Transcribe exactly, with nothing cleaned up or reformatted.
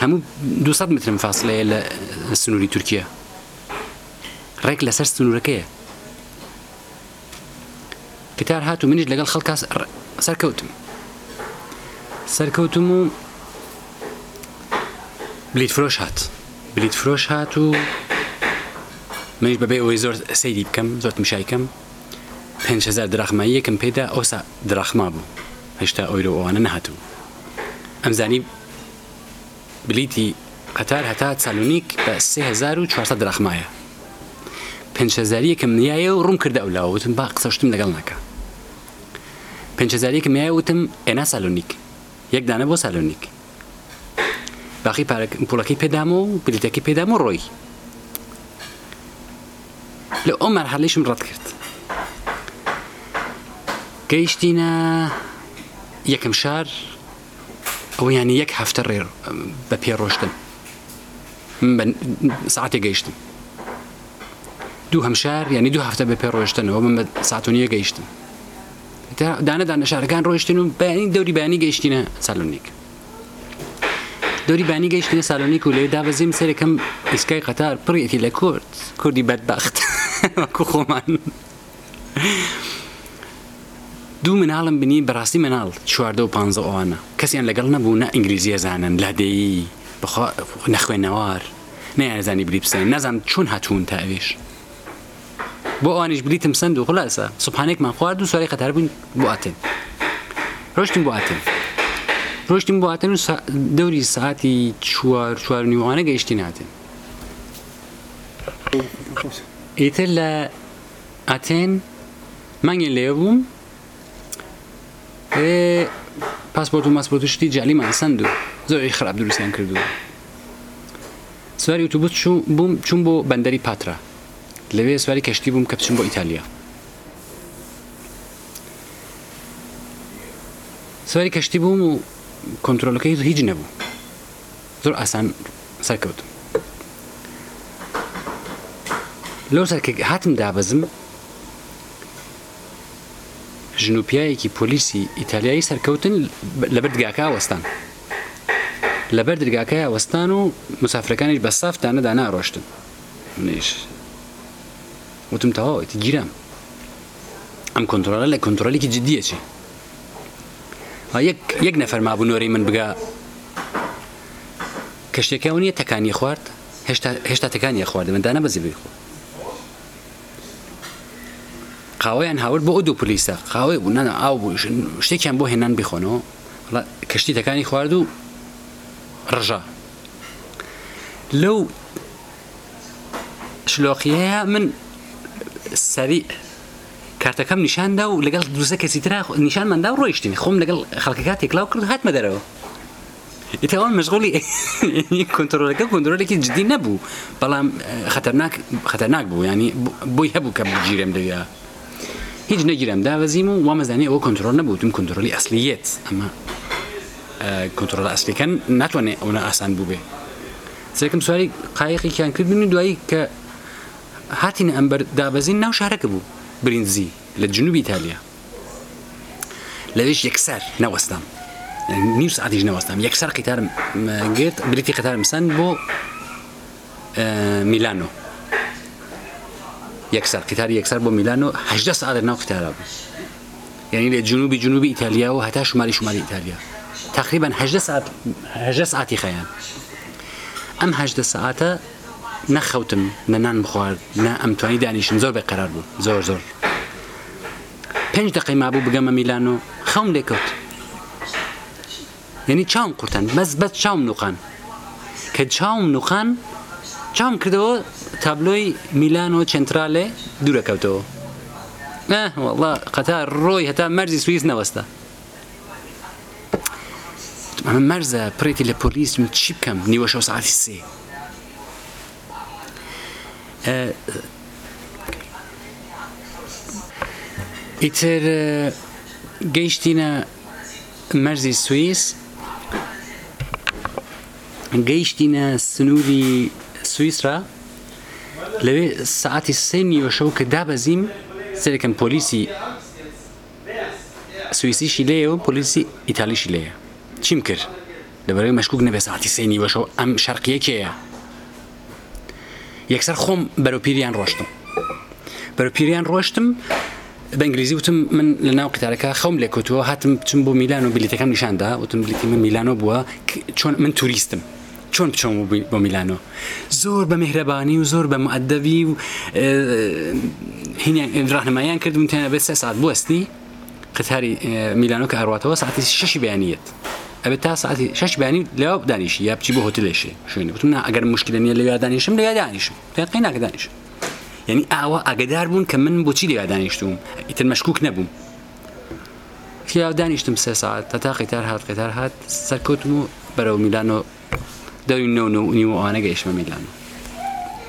همو دوصد متر فاصلة لسنوري تركيا ڕێک لەسەر سنوورەکەیە قتار هات و منیش لەگەڵ خەڵکا سەرکەوتم سەرکەوتم و بلیت فرۆش هات بلیت فرۆش هات و منیش بەبێ ئەوەی زۆر سەیری بکەم زۆر تمشای بکەم پێنج هەزار دراخمایی یەکم پێدا ئەوسا دراخما بوو هێشتا ئەویرۆ ئەوانە نەهاتوو ئەمزانی بلیتی قەتار هەتا سالۆنیک بە سێ هەزار و چوارسەد دراخمایە پێنج هەزاریەکم نیایە و ڕوون کردە ئەولاوە وتم با قسەشتم لەگەڵ ناکە پێنج هەزاریەکم نیایە وتم ئێنا سالۆنیک یەک دانە بۆ سالۆنیک باقی پوڵەکەی پێدام و بلیتەکەی پێدام و ڕۆی لە ئەو مەرحەلەیشم ڕەت کرد گەیشتینە یەکەم شار ئەوە یانی یەک هەفتە ڕێ بە پێ ڕۆشتن من ساعتێک گەیشتم دوو هەمشار یعنی دوو هەفتە بە پێ ڕۆشتنەوە من بە ساعت و نییە گەیشتم دانە دانە شارەکان ڕۆیشتن و بەیانی دەوری بەیانی گەیشتینە سالۆنیک دەوری بەیانی گەیشتینە سالۆنیک و لێ دابەزیم سەرێکم ئیسکای قەتار پڕێتی لە کورد کوردی بەدبەخت وەکو خۆمان دوو مناڵم بینی بەڕاستی مناڵ چواردە و پانزە ئەوانە کەسیان لەگەڵ نەبوو نە ئینگلیزی ئەزانن لادەیی نەخوێنەوار نەیانزانی بری بسەین نەزانم چۆن هاتوون تا ئەوێش بۆ ئەوانیش بریتم سند و خلاصە سوبحانێکمان خوارد و سوارەی قەتار بووین بۆ ئاتێن ڕۆشتیم بۆ ئاتێن ڕۆشتیم بۆ ئاتێن و دەوری ساعتی چوار چوار و نیوانە گەیشتین ئاتێن ئیتر لە ئاتێن مانگێن لێ بووم پاسپۆرت و ماسپۆرت و شتی جالیمان سند و زۆری خراپ دروستیان کردو سواری ئۆتۆبوس بووم چوون بۆ بەندەری پاترا لەوێ سواری کەشتی بووم کە بچم بۆ ئیتالیا سواری کەشتی بووم و کۆنتڕۆلەکەی هیچ نەبوو زۆر ئاسان سەرکەوتم لەو سەرکە هاتم دابەزم ژنوپیایەکی پۆلیسی ئیتالیایی سەرکەوتن لەبەر دگاکە وەستان لەبەر دگاکە وەستان و مسافرەکانیش بە ساف دانە دانا ڕۆشتن منیش وتم تەواوەتی گیرم ئەم کۆنتڕۆلە لە کۆنتڕۆلێکی جدیە چی یەک نەفەر مابوو نۆرەی من بگا کەشتێکەوە نییە تەکانی خوارد هێشتا تەکانی خواردە من دانە بەزی بخۆ قاوەیان هاورد بۆ ئەو دوو پلیسە قاوەی بوو نانە ئاو بوو شتێکیان بۆ هێنان بخۆنەوە کەشتی تەکانی خوارد و ڕژا لەو شلۆقیەیە من سەریع کارتەکەم نیشاندا و لەگەڵ دووسە کەسی ترا نیشانماندا و ڕۆیشتین خۆم لەگەڵ خەڵکەکە تێکلاو کرد هاتمە دەرەوە ئیتر ئەوان مەشغوڵی کۆنتڕۆلەکە کۆنتڕۆلێکی جدی نەبوو بەڵام خەتەرناک بوو ینی بۆی هەبوو کە بگیرم لەوێ هیچ نەگیرم دابەزیم و وامەزانی ئەوە کۆنتڕۆل نەبوو تم کۆنتڕۆلی ئەسلیەت ئەمە کۆنتڕۆل ئەسلیەکە ناتوانێت ئەوە ئاسان بوو بێ سەرەکەم سواری قایقێکیان کردبوون و دوایی کە هاتینە ئەمبەر دابەزین ناو شارەکە بوو برینزی لە جنوبی ئیتالیا لەوێش یەکسەر نەوەستام نیو ساعتیش نەوەستام یەکسەر قیتارم گرت بریتی قەتارم سند بۆ میلانۆ یەکسەر قیتاری یەکسەر بۆ میلانۆ هەژدە ساعت ناو قیتارا بوو یعنی لە جنوبی جنوبی ئیتالیا و هەتا شمالی شمالی ئیتالیا تقریبا هەژدە ساعت هەژدە ساعتی خەیان ئەم هەژدە ساعتە نەخەوتم نە نان بخوارد نە ئەمتوانی دانیشم زۆر بێقەرار بوو زۆر زۆر پێنج دقەی مابوو بگەمە میلانۆ خەوم لێکەوت یعنی چاوم قورتان بەس بەس چاوم نوقان کە چاوم نوقان چاوم کردەوە تابلۆی میلانۆ چنترالێ دوورەکەوتەوە وەڵڵا قەتار ڕۆی هەتا مەرزی سویس نەوەستا ئەمە مەرزە پڕێتی لە پۆلیس من چی بکەم نیوە شەو ساعتی سێ ئیتر گەیشتینە مەرزی سویس گەیشتینە سنووری سویسرا لەوێ ساعتی سێ نیوە شەو کە دابەزیم سەرێکم پۆلیسی سویسیشی لێیە و پۆلیسی ئیتالیشی لێیە چیم کرد لەبەرەوەی مەشکوک نەبێ ساعتی سێ نیوەشەوە ئەم شەرقیە کێیە یەکسەر خۆم بەرەو پیریان ڕۆشتم بەرەو پیریان ڕۆشتم بە ئینگلیزی وتم من لە ناو قیتارەکە خەوم لێ کەوتووە هاتم بچم بۆ میلان و بلیتەکەم نیشاندا وتم بلیتی من میلانۆ بووە چۆن من توریستم چۆن بچۆم بۆ میلانۆ زۆر بە میهرەبانی و زۆر بە مؤدەبی و هینیان ڕاهنماییان کردم تێنە بێت سێ ساعت بوەستی قیتاری میلانۆ کە ئەڕواتەوە ساعتی شەشی بەیانیەت ئەبێت تا ساعتی شەش بەیانی لەوە بدانیشی یا بچی بۆ هۆتێلێشێ شوێنی وتم نا ئەگەر موشکیلە نییە لەوێ دانیشم لەوێ دانیشم تێقی ناکە دانیشم یعنی ئاوا ئاگدار بوون کە من بۆچی لێ دانیشتوم ئیتر مەشکوک نەبووم لێ دانیشتم سێ ساعت تا تا قیتار هات قیتار هات سەرکەوتم و بەرەو میلانۆ دەوری نۆ و نیوە ئەوانە گەیشتمە میلانۆ